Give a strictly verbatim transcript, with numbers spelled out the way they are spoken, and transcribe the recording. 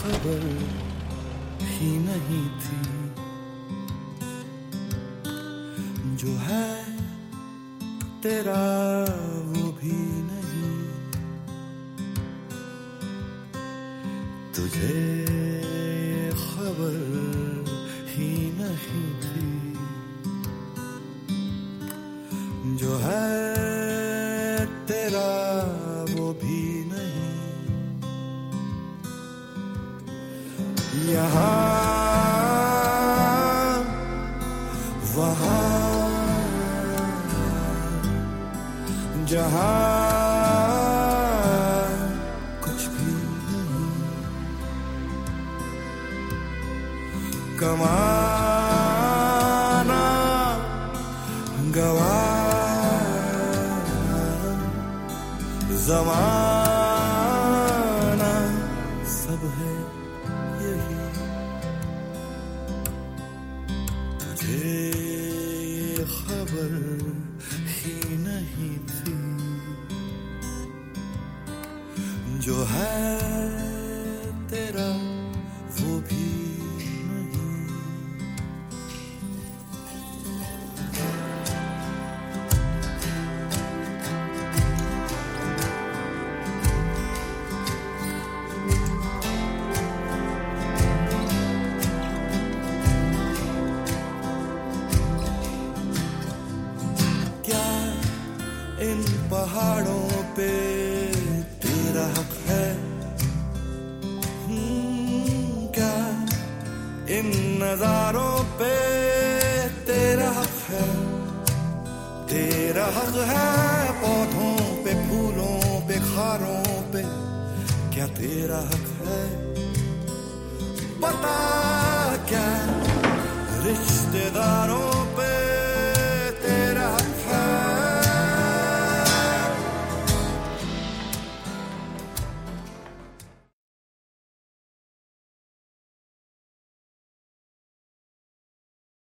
खबर ही नहीं थी, जो है तेरा वो भी नहीं, तुझे खबर ही नहीं थी, जो है तेरा वो भी नहीं। यहाँ वहाँ जहाँ कुछ भी नहीं, कमाना गवाना ज़माना सब है यही, तुझे ये खबर ही नहीं थी, जो है तेरा वो भी नहीं। क्या इन पहाड़ों पे तेरा हक है? हम्म, क्या इन नजारों पे तेरा हक है? तेरा हक है पौधों पे, फूलों पे, खारों पे, क्या तेरा हक है?